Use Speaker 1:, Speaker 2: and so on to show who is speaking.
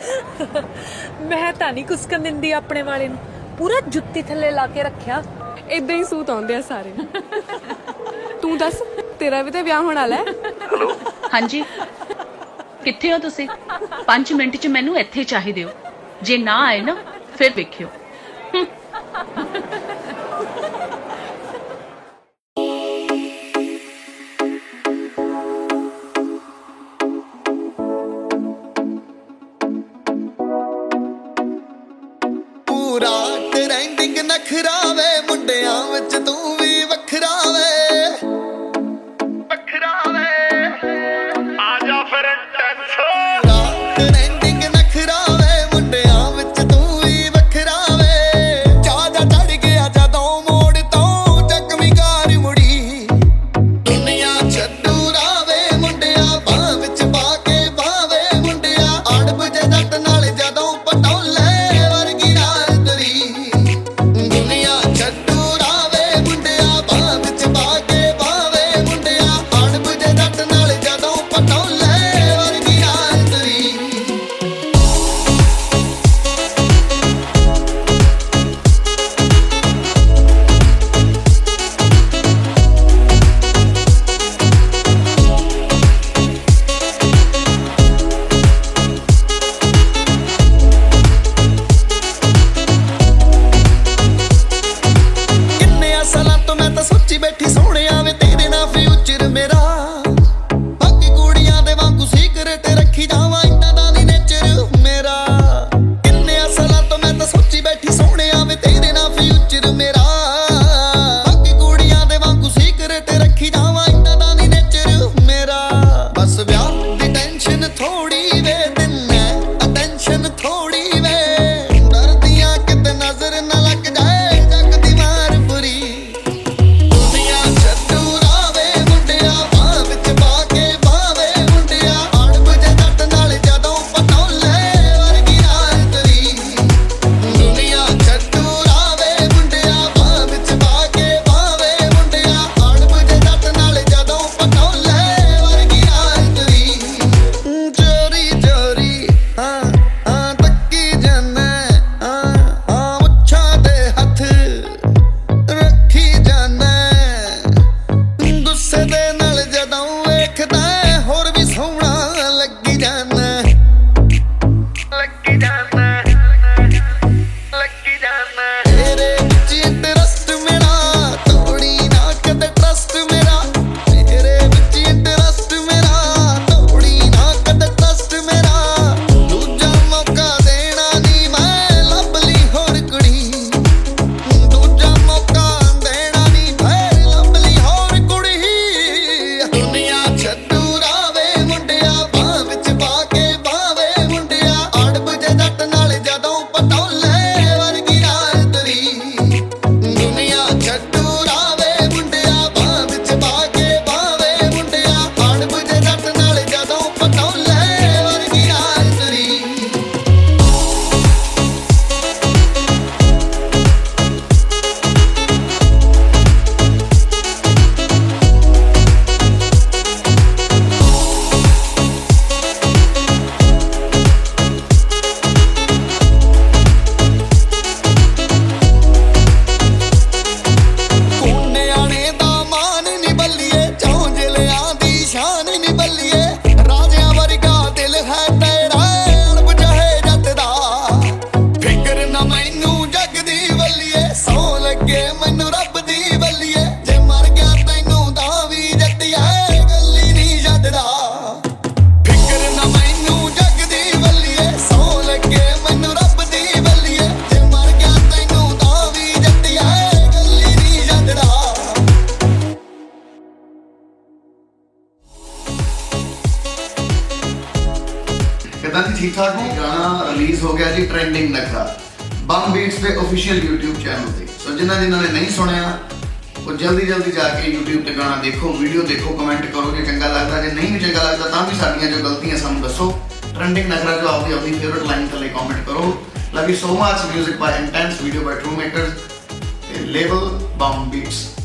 Speaker 1: मैं ਤਾਂ ਨਹੀਂ ਕੁਸਕਣ ਦਿੰਦੀ ਆਪਣੇ ਵਾਲੇ ਨੂੰ, ਪੂਰਾ ਜੁੱਤੀ ਥੱਲੇ ਲਾ ਕੇ ਰੱਖਿਆ।
Speaker 2: ਇਦਾਂ ਹੀ ਸੂਤ ਆਉਂਦੇ ਆ ਸਾਰੇ। ਤੂੰ ਦੱਸ, ਤੇਰਾ ਵੀ ਤਾਂ ਵਿਆਹ ਹੋਣ ਵਾਲਾ ਹੈ।
Speaker 3: ਹੈਲੋ
Speaker 4: ਹਾਂਜੀ, ਕਿੱਥੇ ਹੋ ਤੁਸੀਂ? 5 ਮਿੰਟ 'ਚ ਮੈਨੂੰ ਇੱਥੇ ਚਾਹੀਦੇ ਹੋ। ਜੇ ਨਾ ਆਏ ਨਾ ਫਿਰ ਵੇਖਿਓ।
Speaker 5: ਪੂਰਾ ਟ੍ਰੈਂਡਿੰਗ ਨਖਰਾ ਵੇ, ਮੁੰਡਿਆਂ ਵਿੱਚ ਤੂੰ ਵੀ ਵੱਖਰਾ ਵੇ। ਟ੍ਰੈਂਡਿੰਗ ਨਖਰਾ ਵੇ, ਮੁੰਡਿਆਂ ਵਿੱਚ ਤੂੰ ਵੀ ਵੱਖਰਾ ਵੇ। ਚਾਹ ਚੜ ਗਿਆ ਜਦੋਂ ਮੋੜ ਤੋਂ ਚੱਕਵੀਂ ਕਾਰ ਮੁੜੀ। ਦੁਨੀਆ ਛੱਡੂ ਰਾਵੇ ਮੁੰਡਿਆ, ਬਾਂਹ ਵਿੱਚ ਪਾ ਕੇ ਬਾਵੇ ਮੁੰਡਿਆ। ਅੜਬ ਜੇ ਜੱਟ ਨਾਲ ਜਦੋਂ ਪਟੋਲੇ ਵਰਗੀ ਰਾਤਰੀ। ਦੁਨੀਆ ਛੱਡੂ ਰਾਵੇ ਮੁੰਡਿਆ, ਬਾਂਹ ਵਿੱਚ ਪਾ ਕੇ ਬਾਵੇ ਮੁੰਡਿਆ। ਅੜਬ ਜੇ ਜੱਟ ਨਾਲ ਜਦੋਂ ਪਟੋਲੇ ਵਰਗੀ ਰਾਤਰੀ। ਕਿੰਨੇ ਸਾਲਾਂ ਤੋਂ ਮੈਂ ਤਾਂ ਸੋਚੀ ਬੈਠੀ ਸੋਹਣਿਆ ਵੇ, ਤੇਰੇ ਨਾਲ ਫਿਊਚਰ ਮੇਰਾ। ਬਾਕੀ ਕੁੜੀਆਂ ਦੇ ਵਾਂਗੂ ਸੀਕ੍ਰੇਟ ਰੱਖੀ ਜਾਵਾਂ, ਇੰਨਾ ਦਾ ਨੀ ਨੇਚਰ ਮੇਰਾ। ਕਿੰਨੇ ਸਾਲਾਂ ਤੋਂ ਮੈਂ ਤਾਂ ਸੋਚੀ ਬੈਠੀ ਸੋਹਣਿਆ ਵੇ, ਤੇਰੇ ਨਾਲ ਫਿਊਚਰ ਮੇਰਾ। ਬਾਕੀ ਕੁੜੀਆਂ ਦੇ ਵਾਂਗੂ ਸੀਕ੍ਰੇਟ ਰੱਖੀ ਜਾਵਾਂ, ਇੰਨਾ ਦਾ ਨੀ ਨੇਚਰ ਮੇਰਾ। ਬਸ ਵਿਆਹ ਦੀ ਟੈਨਸ਼ਨ ਥੋੜੀ ਵੇ, ਦਿੰਨੇ ਅਟੈਂਸ਼ਨ ਥੋੜੀ ਵੇ। ਡਰਦੀਆਂ ਕਿਤੇ ਨਜ਼ਰ ਨਾ ਲੱਗ ਜਾਏ ਜੱਗ ਦੀ ਮਾਰ ਬੁਰੀ। ਦੁਨੀਆ ਛੱਡੂ ਰਾਵੇ ਮੁੰਡਿਆ, ਬਾਂਹ ਵਿੱਚ ਪਾ ਕੇ ਬਾਵੇ ਮੁੰਡਿਆ। ਅੜਬ ਜੇ ਜੱਟ ਨਾਲ ਜਦੋਂ ਪਟੋਲੇ ਵਰਗੀ ਰਾਤਰੀ। ਦੁਨੀਆ ਛੱਡੂ ਰਾਵੇ ਮੁੰਡਿਆ, ਬਾਂਹ ਵਿੱਚ ਪਾ ਕੇ ਬਾਵੇ ਮੁੰਡਿਆ। ਅੜਬ ਜੇ ਜੱਟ ਨਾਲ ਜਦੋਂ ਪਟੋਲੇ ਵਰਗੀ ਰਾਤਰੀ। ਚੋਰੀ ਚੋਰੀ ਹਾਂ ਤੱਕੀ ਜਾਨਾ, ਮੁੱਛਾਂ ਦੇ ਹੱਥ ਰੱਖੀ ਜਾਨਾ। ਗੁੱਸੇ ਦੇ ਨਾਲ ਜਦੋਂ ਵੇਖਦਾ ਹੋਰ ਵੀ ਸੋਹਣਾ ਲੱਗੀ ਜਾਨਾ। ਲੱਗੀ ਜਾਨਾ, ਲੱਗੀ ਜਾਨਾ। ਤੇਰੇ ਵਿੱਚ ਇੰਟਰਸਟ ਮੇਰਾ, ਤੋੜੀ ਨਾ ਕਦੇ ਟਰਸਟ ਮੇਰਾ। ਤੇਰੇ ਵਿੱਚ ਇੰਟਰਸਟ ਮੇਰਾ, ਤੋੜੀ ਨਾ ਕਦੇ ਟਰਸਟ ਮੇਰਾ। ਦੂਜਾ ਮੌਕਾ ਦੇਣਾ ਨੀ ਮੈਂ, ਲੱਭ ਲਈ ਹੋਰ ਕੁੜੀ। ਦੂਜਾ ਮੌਕਾ ਦੇਣਾ ਨੀ ਫੇਰ ਲੱਭ ਲਈ ਹੋਰ ਕੁੜੀ। ਦੁਨੀਆ ਛੱਡੂ ਰਾਵੇ ਮੁੰਡਿਆ, ਬਾਂਹ ਵਿੱਚ ਪਾ ਕੇ ਬਾਵੇ ਮੁੰਡਿਆ। ਅੜਬ ਜੇ ਜੱਟ ਨਾਲ ਜਦੋਂ ਪਟੋਲੇ ਵਰਗੀ ਰਾਤਰੀ। ਦੁਨੀਆ ਛੱਡੂ ਰਾਵੇ ਮੁੰਡਿਆ, ਬਾਂਹ ਵਿੱਚ ਪਾ ਕੇ ਬਾਵੇ ਮੁੰਡਿਆ। ਅੜਬ ਜੇ ਜੱਟ ਨਾਲ ਜਦੋਂ ਪਟੋਲੇ ਵਰਗੀ ਰਾਤਰੀ। ਨਿਆਣੇ ਦਾ ਮਾਨ ਨੀ ਬੱਲੀਏ, ਚੌਂਜਲਿਆਂ ਦੀ ਸ਼ਾਨ ਨੀ ਬੱਲੀਏ। ਰਾਜਿਆਂ ਵਰਗਾ ਦਿਲ ਹੈ ਤੇਰਾ, ਅੜਬ ਚਾਹੇ ਜੱਟ ਦਾ। ਫਿਕਰ ਨਾ ਮੈਨੂੰ ਜੱਗ ਦੀ ਬੱਲੀਏ, ਸੌ ਲੱਗੇ ਮੈਨੂੰ ਰੱਬ ਦੀ ਬੱਲੀਏ। ਜੇ ਮਰ ਗਿਆ ਤੈਨੂੰ ਤਾਂ ਵੀ ਜੱਟਿਆ, ਗੱਲੀ ਨੀ ਛੱਡਦਾ। ਫਿਕਰ ਨਾ ਮੈਨੂੰ ਜੱਗ ਦੀ ਬੱਲੀਏ, ਸੌ ਲੱਗੇ ਮੈਨੂੰ ਰੱਬ ਦੀ ਬੱਲੀਏ। ਜੇ ਮਰ ਗਿਆ ਤੈਨੂੰ ਤਾਂ ਵੀ ਜੱਟਿਆ, ਗੱਲੀ ਨੀ ਛੱਡਦਾ।
Speaker 6: ਕਿੱਦਾਂ ਜੀ, ਠੀਕ ਠਾਕ ਹੋ? ਗਾਣਾ ਰਿਲੀਜ਼ ਹੋ ਗਿਆ ਜੀ, ਟ੍ਰੈਂਡਿੰਗ ਨਖਰਾ, ਬੰਬ ਬੀਟਸ ਦੇ ਅਫੀਸ਼ੀਅਲ YouTube ਚੈਨਲ ਤੇ। ਸੋ ਜਿਨ੍ਹਾਂ ਨੇ ਨਹੀਂ ਸੁਣਿਆ ਉਹ ਜਲਦੀ ਜਾ ਕੇ YouTube ਤੇ ਗਾਣਾ ਦੇਖੋ, ਵੀਡੀਓ ਦੇਖੋ, ਕਮੈਂਟ ਕਰੋ ਜੇ ਚੰਗਾ ਲੱਗਦਾ। ਜੇ ਨਹੀਂ ਵੀ ਚੰਗਾ ਲੱਗਦਾ ਤਾਂ ਵੀ ਸਾਡੀਆਂ ਜੋ ਗਲਤੀਆਂ ਸਾਨੂੰ ਦੱਸੋ। ਟ੍ਰੈਂਡਿੰਗ ਨਖਰਾ ਜੋ ਆਪਦੀ ਫੇਵਰਟ ਲਾਈਨ ਥੱਲੇ ਕਮੈਂਟ ਕਰੋ। Love you so much. Music by Intense, video by True Makers, label Bomb beats.